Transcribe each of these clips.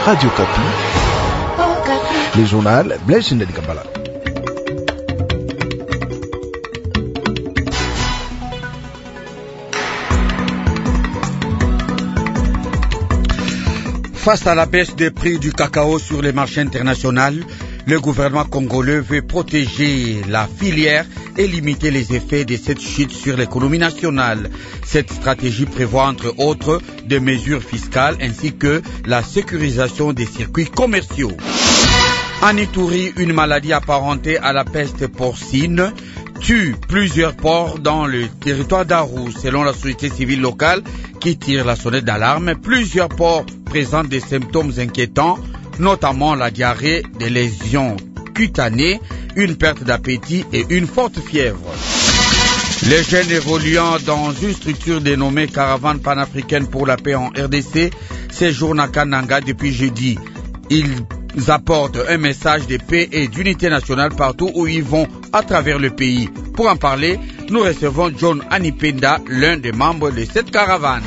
Radio Kapi. Le journal Blaise Ndeli-Kambala. Face à la baisse des prix du cacao sur les marchés internationaux, le gouvernement congolais veut protéger la filière et limiter les effets de cette chute sur l'économie nationale. Cette stratégie prévoit entre autres des mesures fiscales ainsi que la sécurisation des circuits commerciaux. En Ituri, une maladie apparentée à la peste porcine tue plusieurs porcs dans le territoire d'Aru. Selon la société civile locale qui tire la sonnette d'alarme, plusieurs porcs présentent des symptômes inquiétants, notamment la diarrhée, des lésions cutanées, une perte d'appétit et une forte fièvre. Les jeunes évoluant dans une structure dénommée Caravane panafricaine pour la paix en RDC séjournent à Kananga depuis jeudi. Ils apportent un message de paix et d'unité nationale partout où ils vont à travers le pays. Pour en parler, nous recevons John Anipenda, l'un des membres de cette caravane.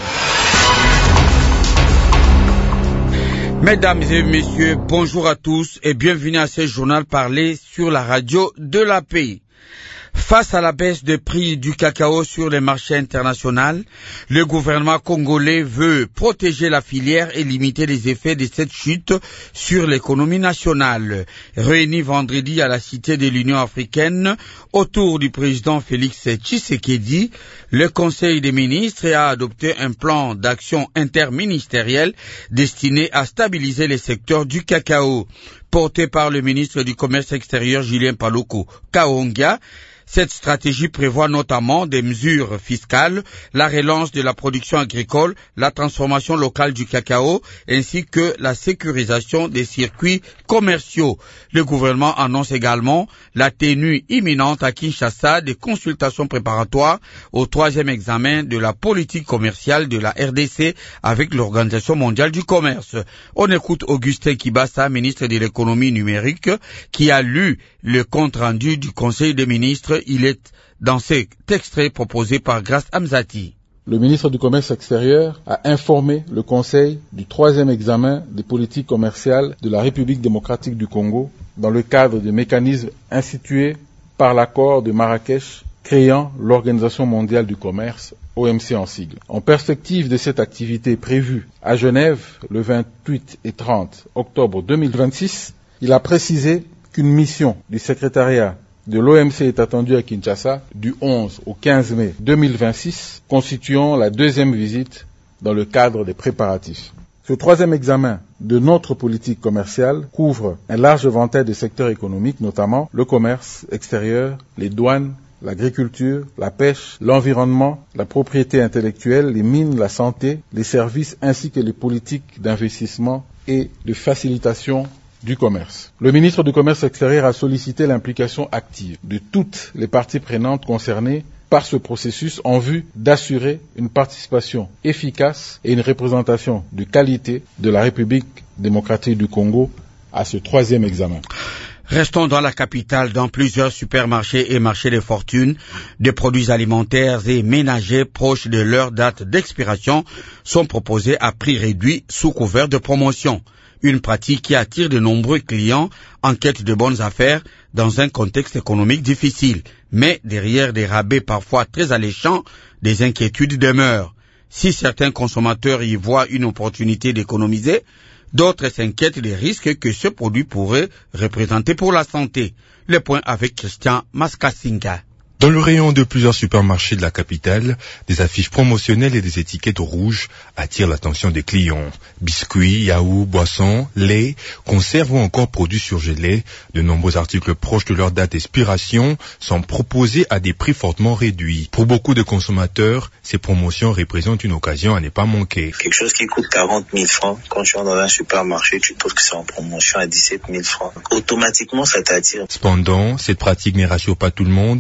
Mesdames et messieurs, bonjour à tous et bienvenue à ce journal parlé sur la radio de la paix. Face à la baisse des prix du cacao sur les marchés internationaux, le gouvernement congolais veut protéger la filière et limiter les effets de cette chute sur l'économie nationale. Réuni vendredi à la Cité de l'Union africaine autour du président Félix Tshisekedi, le Conseil des ministres a adopté un plan d'action interministériel destiné à stabiliser les secteurs du cacao. Porté par le ministre du Commerce extérieur Julien Paluku Kahongya, cette stratégie prévoit notamment des mesures fiscales, la relance de la production agricole, la transformation locale du cacao, ainsi que la sécurisation des circuits commerciaux. Le gouvernement annonce également la tenue imminente à Kinshasa des consultations préparatoires au 3e examen de la politique commerciale de la RDC avec l'Organisation mondiale du commerce. On écoute Augustin Kibasa, ministre de l'économie numérique, qui a lu le compte-rendu du Conseil des ministres. Il est dans cet extrait proposé par Grace Amzati. Le ministre du Commerce extérieur a informé le Conseil du 3e examen des politiques commerciales de la République démocratique du Congo dans le cadre des mécanismes institués par l'accord de Marrakech créant l'Organisation mondiale du commerce, OMC en sigle. En perspective de cette activité prévue à Genève le 28 et 30 octobre 2026, il a précisé qu'une mission du secrétariat de l'OMC est attendue à Kinshasa du 11 au 15 mai 2026, constituant la 2e visite dans le cadre des préparatifs. Ce 3e examen de notre politique commerciale couvre un large éventail de secteurs économiques, notamment le commerce extérieur, les douanes, l'agriculture, la pêche, l'environnement, la propriété intellectuelle, les mines, la santé, les services ainsi que les politiques d'investissement et de facilitation du commerce. Le ministre du Commerce extérieur a sollicité l'implication active de toutes les parties prenantes concernées par ce processus en vue d'assurer une participation efficace et une représentation de qualité de la République démocratique du Congo à ce 3e examen. Restons dans la capitale. Dans plusieurs supermarchés et marchés de fortune, des produits alimentaires et ménagers proches de leur date d'expiration sont proposés à prix réduit sous couvert de promotion. Une pratique qui attire de nombreux clients en quête de bonnes affaires dans un contexte économique difficile. Mais derrière des rabais parfois très alléchants, des inquiétudes demeurent. Si certains consommateurs y voient une opportunité d'économiser, d'autres s'inquiètent des risques que ce produit pourrait représenter pour la santé. Le point avec Christian Maskasinga. Dans le rayon de plusieurs supermarchés de la capitale, des affiches promotionnelles et des étiquettes rouges attirent l'attention des clients. Biscuits, yaourts, boissons, lait, conserves ou encore produits surgelés, de nombreux articles proches de leur date d'expiration sont proposés à des prix fortement réduits. Pour beaucoup de consommateurs, ces promotions représentent une occasion à ne pas manquer. Quelque chose qui coûte 40 000 francs, quand tu rentres dans un supermarché, tu trouves que c'est en promotion à 17 000 francs. Automatiquement, ça t'attire. Cependant, cette pratique ne rassure pas tout le monde. Parfois,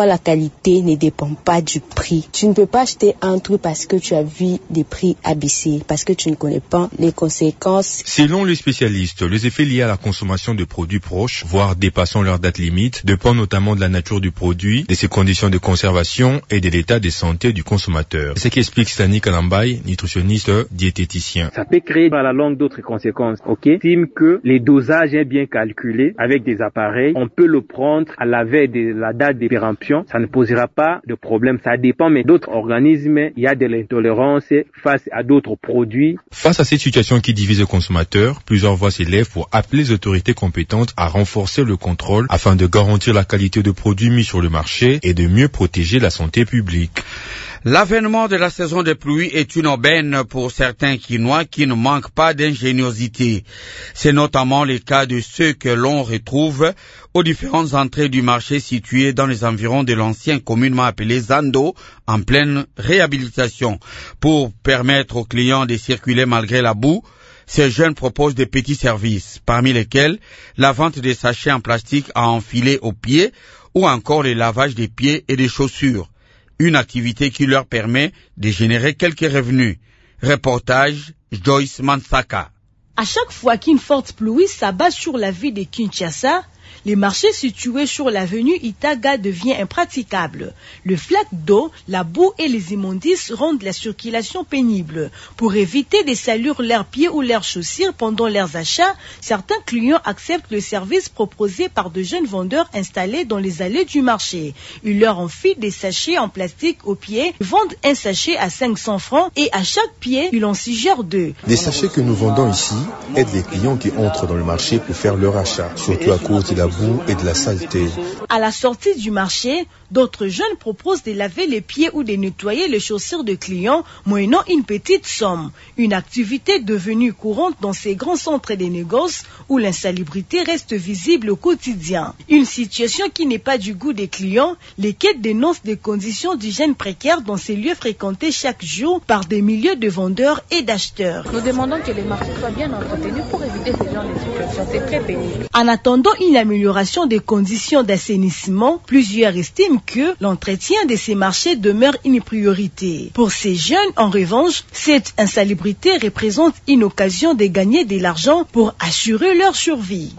fois la qualité ne dépend pas du prix. Tu ne peux pas acheter un truc parce que tu as vu des prix abaissés, parce que tu ne connais pas les conséquences. Selon les spécialistes, les effets liés à la consommation de produits proches, voire dépassant leur date limite, dépendent notamment de la nature du produit, de ses conditions de conservation et de l'état de santé du consommateur. C'est ce qu'explique Stani Kalambay, nutritionniste diététicien. Ça peut créer à la longue d'autres conséquences. Estime que les dosages est bien calculé avec des appareils. On peut le prendre à la veille de la date de péremption. Ça ne posera pas de problème. Ça dépend, mais d'autres organismes, il y a de l'intolérance face à d'autres produits. Face à cette situation qui divise le consommateur, plusieurs voix s'élèvent pour appeler les autorités compétentes à renforcer le contrôle afin de garantir la qualité de produits mis sur le marché et de mieux protéger la santé publique. L'avènement de la saison des pluies est une aubaine pour certains Quinois qui ne manquent pas d'ingéniosité. C'est notamment le cas de ceux que l'on retrouve aux différentes entrées du marché situées dans les environs de l'ancien communément appelé Zando, en pleine réhabilitation. Pour permettre aux clients de circuler malgré la boue, ces jeunes proposent des petits services, parmi lesquels la vente des sachets en plastique à enfiler aux pieds ou encore le lavage des pieds et des chaussures. Une activité qui leur permet de générer quelques revenus. Reportage Joyce Mansaka. À chaque fois qu'une forte pluie s'abat sur la ville de Kinshasa, les marchés situés sur l'avenue Itaga deviennent impraticables. Le flaque d'eau, la boue et les immondices rendent la circulation pénible. Pour éviter de salir leurs pieds ou leurs chaussures pendant leurs achats, certains clients acceptent le service proposé par de jeunes vendeurs installés dans les allées du marché. Ils leur enfilent des sachets en plastique aux pieds, vendent un sachet à 500 francs et à chaque pied, ils en suggèrent 2. Les sachets que nous vendons ici aident les clients qui entrent dans le marché pour faire leur achat, surtout à cause de la boue et de la saleté. À la sortie du marché, d'autres jeunes proposent de laver les pieds ou de nettoyer les chaussures de clients, moyennant une petite somme. Une activité devenue courante dans ces grands centres de négoces où l'insalubrité reste visible au quotidien. Une situation qui n'est pas du goût des clients, lesquels dénoncent des conditions d'hygiène précaires dans ces lieux fréquentés chaque jour par des milliers de vendeurs et d'acheteurs. Nous demandons que les marchés soient bien entretenus pour éviter ce genre de situation. C'est très pénible. En attendant une amélioration des conditions d'assainissement, plusieurs estiment que l'entretien de ces marchés demeure une priorité. Pour ces jeunes, en revanche, cette insalubrité représente une occasion de gagner de l'argent pour assurer leur survie.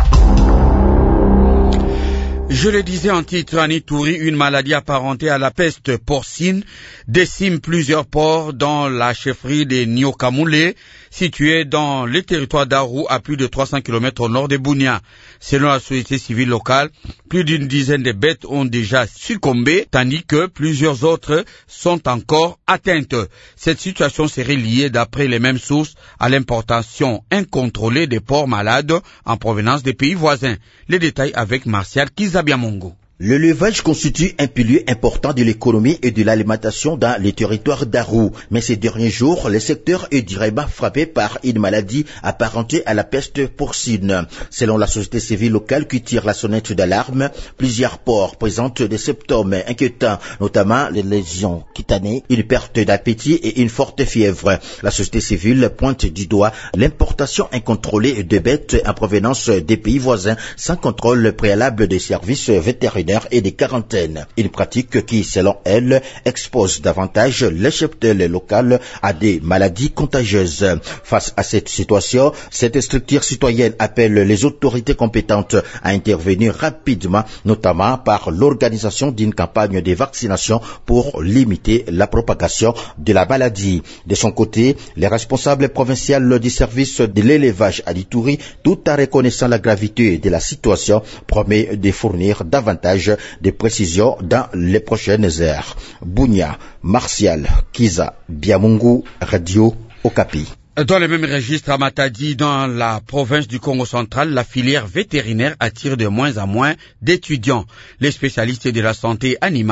Je le disais en titre, en Ituri, une maladie apparentée à la peste porcine décime plusieurs ports dans la chefferie de Niokamule, située dans le territoire d'Aru à plus de 300 km au nord de Bunia. Selon la société civile locale, plus d'une dizaine de bêtes ont déjà succombé, tandis que plusieurs autres sont encore atteintes. Cette situation serait liée, d'après les mêmes sources, à l'importation incontrôlée des porcs malades en provenance des pays voisins. Les détails avec Martial Kizabiamongo. L'élevage constitue un pilier important de l'économie et de l'alimentation dans les territoires d'Aru. Mais ces derniers jours, le secteur est directement frappé par une maladie apparentée à la peste porcine. Selon la société civile locale qui tire la sonnette d'alarme, plusieurs porcs présentent des symptômes inquiétants, notamment les lésions cutanées, une perte d'appétit et une forte fièvre. La société civile pointe du doigt l'importation incontrôlée de bêtes en provenance des pays voisins sans contrôle préalable des services vétérinaires et des quarantaines. Une pratique qui, selon elle, expose davantage les cheptels locales à des maladies contagieuses. Face à cette situation, cette structure citoyenne appelle les autorités compétentes à intervenir rapidement, notamment par l'organisation d'une campagne de vaccination pour limiter la propagation de la maladie. De son côté, les responsables provinciaux du service de l'élevage à Ituri, tout en reconnaissant la gravité de la situation, promet de fournir davantage des précisions dans les prochaines heures. Bunia, Martial, Kiza, Biamungu, Radio Okapi. Dans le même registre, à Matadi, dans la province du Congo central, la filière vétérinaire attire de moins en moins d'étudiants. Les spécialistes de la santé animale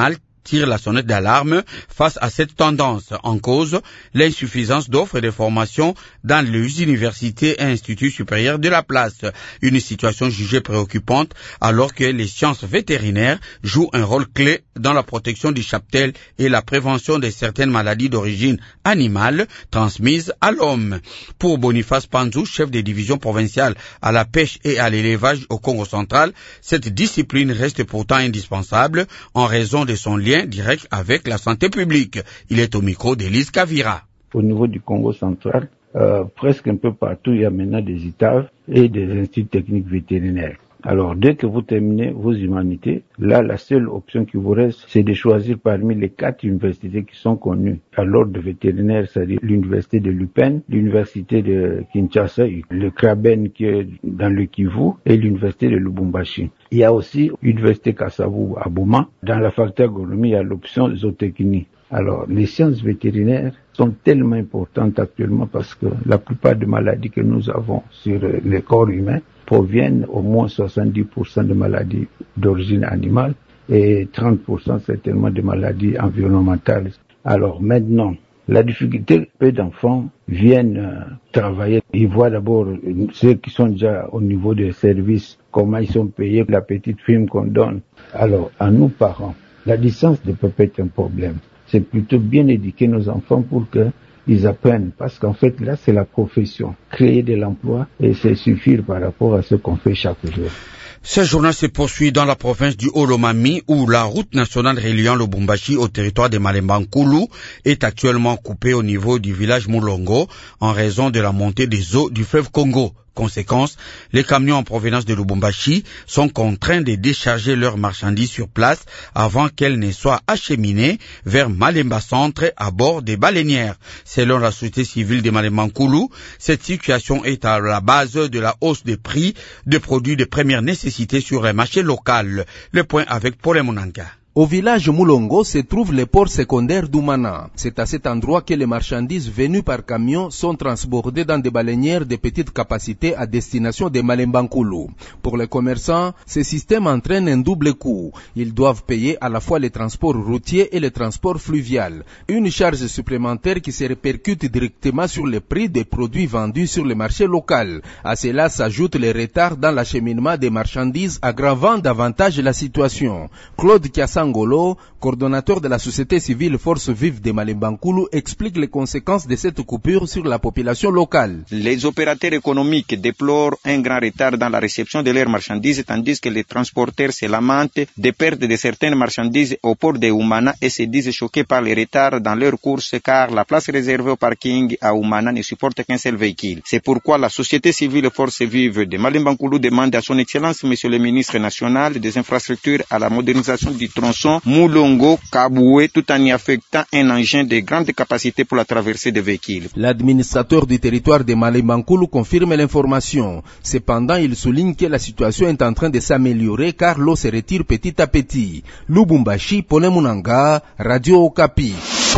tire la sonnette d'alarme face à cette tendance. En cause, l'insuffisance d'offres de formation dans les universités et instituts supérieurs de la place. Une situation jugée préoccupante alors que les sciences vétérinaires jouent un rôle clé dans la protection du cheptel et la prévention de certaines maladies d'origine animale transmises à l'homme. Pour Boniface Panzou, chef des divisions provinciales à la pêche et à l'élevage au Congo central, cette discipline reste pourtant indispensable en raison de son lien direct avec la santé publique. Il est au micro d'Élise Kavira. Au niveau du Congo central, presque un peu partout, il y a maintenant des ITAV et des instituts techniques vétérinaires. Alors, dès que vous terminez vos humanités, là, la seule option qui vous reste, c'est de choisir parmi les 4 universités qui sont connues à l'ordre vétérinaire, c'est-à-dire l'université de Lupin, l'université de Kinshasa, le Kraben qui est dans le Kivu et l'université de Lubumbashi. Il y a aussi l'université Kasavu à Boma. Dans la faculté d'agronomie, il y a l'option zootechnie. Alors, les sciences vétérinaires sont tellement importantes actuellement parce que la plupart des maladies que nous avons sur le corps humain proviennent au moins 70% de maladies d'origine animale et 30% certainement de maladies environnementales. Alors maintenant, la difficulté, peu d'enfants viennent travailler. Ils voient d'abord ceux qui sont déjà au niveau des services, comment ils sont payés, la petite prime qu'on donne. Alors, à nous parents, la distance ne peut pas être un problème. C'est plutôt bien éduquer nos enfants pour qu'ils apprennent. Parce qu'en fait, là, c'est la profession. Créer de l'emploi et c'est suffire par rapport à ce qu'on fait chaque jour. Ce journal se poursuit dans la province du Olomami où la route nationale reliant Lubumbashi au territoire de Malemba-Nkulu est actuellement coupée au niveau du village Mulongo en raison de la montée des eaux du fleuve Congo. Conséquence, les camions en provenance de Lubumbashi sont contraints de décharger leurs marchandises sur place avant qu'elles ne soient acheminées vers Malemba Centre à bord des baleinières. Selon la société civile de Malemba-Nkulu, cette situation est à la base de la hausse des prix de produits de première nécessité sur les marchés locaux. Le point avec Paul Monanka. Au village Mulongo se trouve le port secondaire d'Oumana. C'est à cet endroit que les marchandises venues par camion sont transbordées dans des baleinières de petite capacité à destination de Malemba-Nkulu. Pour les commerçants, ce système entraîne un double coût. Ils doivent payer à la fois les transports routiers et les transports fluviaux. Une charge supplémentaire qui se répercute directement sur les prix des produits vendus sur le marché local. À cela s'ajoute les retards dans l'acheminement des marchandises aggravant davantage la situation. Claude Kiasangolo, coordonnateur de la société civile Force Vive de Malemba-Nkulu, explique les conséquences de cette coupure sur la population locale. Les opérateurs économiques déplorent un grand retard dans la réception de leurs marchandises, tandis que les transporteurs se lamentent des pertes de certaines marchandises au port de Oumana et se disent choqués par les retards dans leurs courses car la place réservée au parking à Oumana ne supporte qu'un seul véhicule. C'est pourquoi la société civile Force Vive de Malemba-Nkulu demande à son Excellence, Monsieur le Ministre national des Infrastructures, à la modernisation du tronçon Mulongo-Kaboué tout en y affectant un engin de grande capacité pour la traversée des véhicules. L'administrateur du territoire de Malemba-Nkulu confirme l'information. Cependant, il souligne que la situation est en train de s'améliorer car l'eau se retire petit à petit. Lubumbashi, Pole Munanga, Radio Okapi.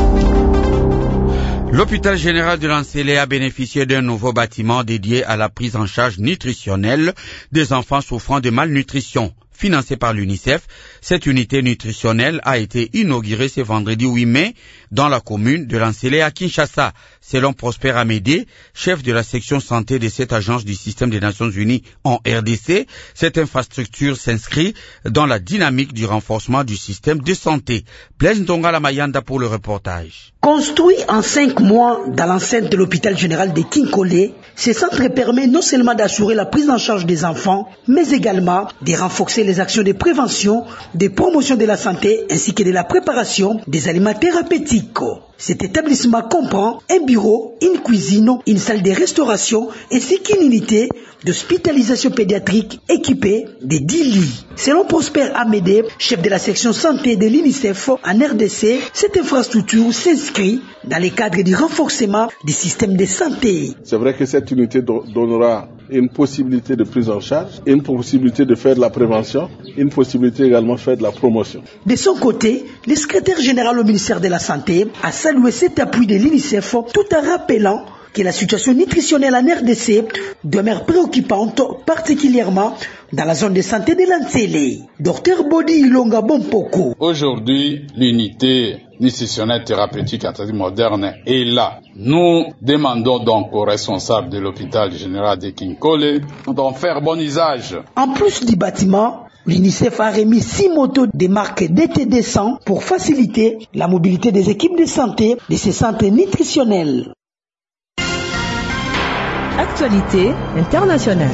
L'hôpital général de Lansele a bénéficié d'un nouveau bâtiment dédié à la prise en charge nutritionnelle des enfants souffrant de malnutrition. Financée par l'UNICEF, cette unité nutritionnelle a été inaugurée ce vendredi 8 mai dans la commune de Lansele à Kinshasa. Selon Prosper Amédée, chef de la section santé de cette agence du système des Nations Unies en RDC, cette infrastructure s'inscrit dans la dynamique du renforcement du système de santé. Blaise Ndongala Mayanda pour le reportage. Construit en 5 mois dans l'enceinte de l'hôpital général de Kinkole, ce centre permet non seulement d'assurer la prise en charge des enfants, mais également de renforcer les actions de prévention, de promotion de la santé ainsi que de la préparation des aliments thérapeutiques. Cet établissement comprend un bureau, une cuisine, une salle de restauration ainsi qu'une unité d'hospitalisation pédiatrique équipée de 10 lits. Selon Prosper Amédée, chef de la section santé de l'UNICEF en RDC, cette infrastructure s'inscrit dans le cadre du renforcement du système de santé. C'est vrai que cette unité donnera une possibilité de prise en charge, une possibilité de faire de la prévention, une possibilité également de faire de la promotion. De son côté, le secrétaire général au ministère de la Santé a salué cet appui de l'UNICEF tout en rappelant que la situation nutritionnelle en RDC demeure préoccupante, particulièrement dans la zone de santé de l'Antsele. Dr Bodi Ilonga Bompoko. Aujourd'hui, l'unité nutritionnelle thérapeutique moderne est là. Nous demandons donc aux responsables de l'hôpital général de Kinkole d'en faire bon usage. En plus du bâtiment, l'UNICEF a remis 6 motos de marque DTD100 pour faciliter la mobilité des équipes de santé de ces centres nutritionnels. Actualité internationale.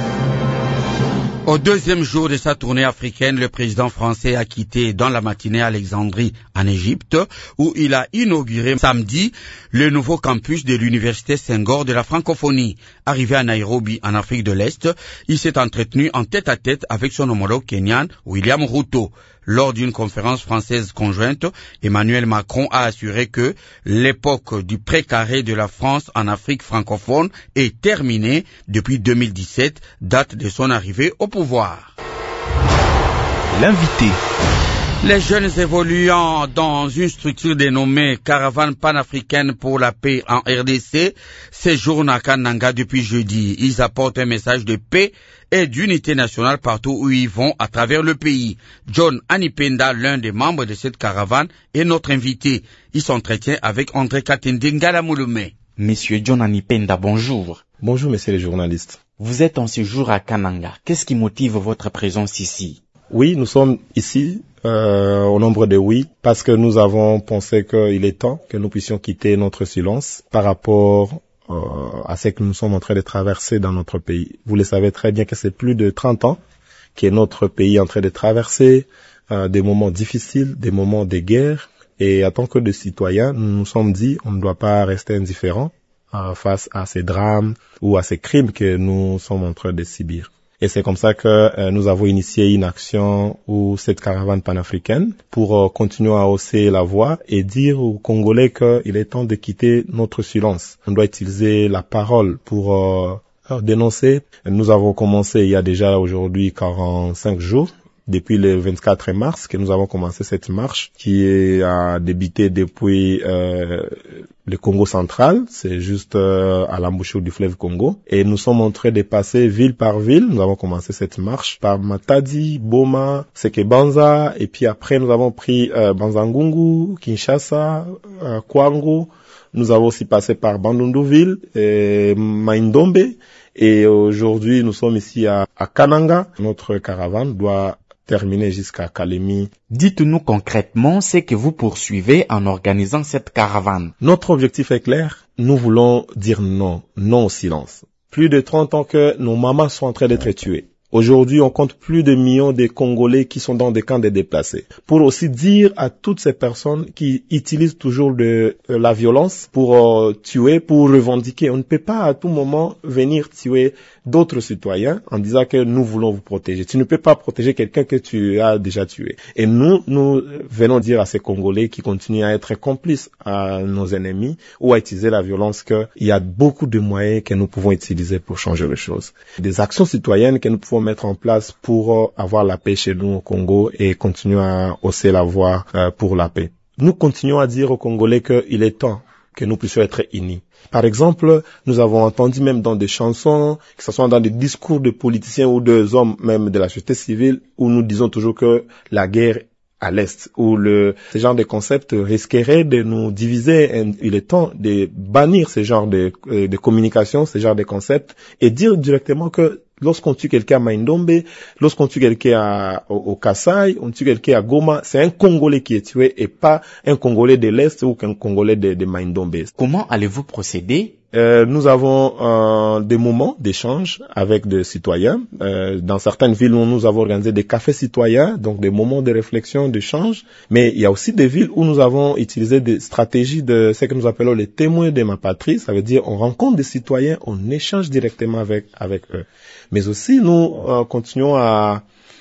Au deuxième jour de sa tournée africaine, le président français a quitté dans la matinée Alexandrie en Égypte, où il a inauguré samedi le nouveau campus de l'université Senghor de la francophonie. Arrivé à Nairobi, en Afrique de l'Est, il s'est entretenu en tête-à-tête avec son homologue kenyan, William Ruto. Lors d'une conférence française conjointe, Emmanuel Macron a assuré que l'époque du précaré de la France en Afrique francophone est terminée depuis 2017, date de son arrivée au pouvoir. L'invité. Les jeunes évoluant dans une structure dénommée Caravane panafricaine pour la paix en RDC séjournent à Kananga depuis jeudi. Ils apportent un message de paix et d'unité nationale partout où ils vont à travers le pays. John Anipenda, l'un des membres de cette caravane, est notre invité. Il s'entretient avec André Katendinga Mouloumé. Monsieur John Anipenda, bonjour. Bonjour, messieurs les journalistes. Vous êtes en séjour à Kananga. Qu'est-ce qui motive votre présence ici? Oui, nous sommes ici au nombre de oui, parce que nous avons pensé qu'il est temps que nous puissions quitter notre silence par rapport à ce que nous sommes en train de traverser dans notre pays. Vous le savez très bien que c'est plus de 30 ans que notre pays est en train de traverser des moments difficiles, des moments de guerre, et en tant que de citoyens, nous nous sommes dit on ne doit pas rester indifférents face à ces drames ou à ces crimes que nous sommes en train de subir. Et c'est comme ça que nous avons initié une action ou cette caravane panafricaine pour continuer à hausser la voix et dire aux Congolais qu'il est temps de quitter notre silence. On doit utiliser la parole pour dénoncer. Nous avons commencé il y a déjà aujourd'hui 45 jours. Depuis le 24 mars que nous avons commencé cette marche qui a débuté depuis le Congo central, c'est juste à l'embouchure du fleuve Congo, et nous sommes en train de passer ville par ville. Nous avons commencé cette marche par Matadi, Boma, Sekebanza, et puis après nous avons pris Banzangungu, Kinshasa, Kwango. Nous avons aussi passé par Bandundu-ville, Maindombe, et aujourd'hui nous sommes ici à Kananga. Notre caravane doit terminer jusqu'à Kalemi. Dites-nous concrètement ce que vous poursuivez en organisant cette caravane. Notre objectif est clair. Nous voulons dire non au silence. Plus de 30 ans que nos mamans sont en train d'être tuées. Aujourd'hui, on compte plus de millions de Congolais qui sont dans des camps de déplacés. Pour aussi dire à toutes ces personnes qui utilisent toujours de la violence pour tuer, pour revendiquer. On ne peut pas à tout moment venir tuer d'autres citoyens en disant que nous voulons vous protéger. Tu ne peux pas protéger quelqu'un que tu as déjà tué. Et nous venons dire à ces Congolais qui continuent à être complices à nos ennemis ou à utiliser la violence qu'il y a beaucoup de moyens que nous pouvons utiliser pour changer les choses. Des actions citoyennes que nous pouvons mettre en place pour avoir la paix chez nous au Congo et continuer à hausser la voix pour la paix. Nous continuons à dire aux Congolais qu'il est temps que nous puissions être unis. Par exemple, nous avons entendu même dans des chansons, que ce soit dans des discours de politiciens ou des hommes même de la société civile, où nous disons toujours que la guerre à l'Est, où ce genre de concept risquerait de nous diviser. Il est temps de bannir ce genre de communication, ce genre de concept, et dire directement que lorsqu'on tue quelqu'un à Maindombe, lorsqu'on tue quelqu'un au Kasaï, on tue quelqu'un à Goma, c'est un Congolais qui est tué et pas un Congolais de l'Est ou qu'un Congolais de Maindombe. Comment allez-vous procéder? Nous avons des moments d'échange avec des citoyens. Dans certaines villes, nous avons organisé des cafés citoyens, donc des moments de réflexion, d'échange. Mais il y a aussi des villes où nous avons utilisé des stratégies de ce que nous appelons les témoins de ma patrie. Ça veut dire on rencontre des citoyens, on échange directement avec eux. Mais aussi, nous continuons à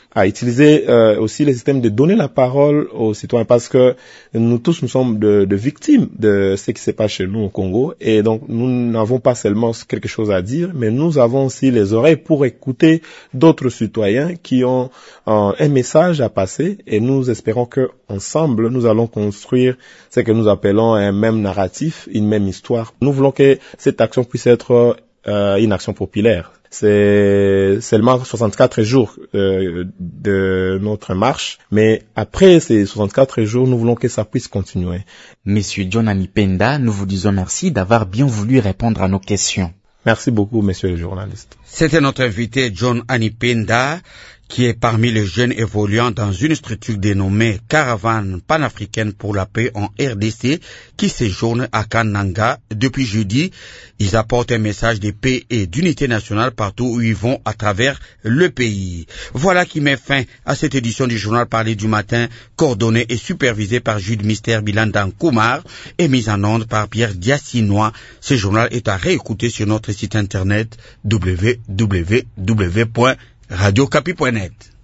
à utiliser aussi les systèmes de donner la parole aux citoyens, parce que nous tous, nous sommes de victimes de ce qui se passe chez nous au Congo, et donc nous n'avons pas seulement quelque chose à dire, mais nous avons aussi les oreilles pour écouter d'autres citoyens qui ont un message à passer, et nous espérons que ensemble nous allons construire ce que nous appelons un même narratif, une même histoire. Nous voulons que cette action puisse être une action populaire. C'est seulement 64 jours de notre marche, mais après ces 64 jours, nous voulons que ça puisse continuer. Monsieur John Anipenda, nous vous disons merci d'avoir bien voulu répondre à nos questions. Merci beaucoup, messieurs les journalistes. C'était notre invité John Anipenda, qui est parmi les jeunes évoluant dans une structure dénommée Caravane panafricaine pour la paix en RDC, qui séjourne à Kananga depuis jeudi. Ils apportent un message de paix et d'unité nationale partout où ils vont à travers le pays. Voilà qui met fin à cette édition du journal Parler du matin, coordonnée et supervisée par Jude Mister Bilandan Koumar et mise en onde par Pierre Diassinois. Ce journal est à réécouter sur notre site internet www.radiocapi.net.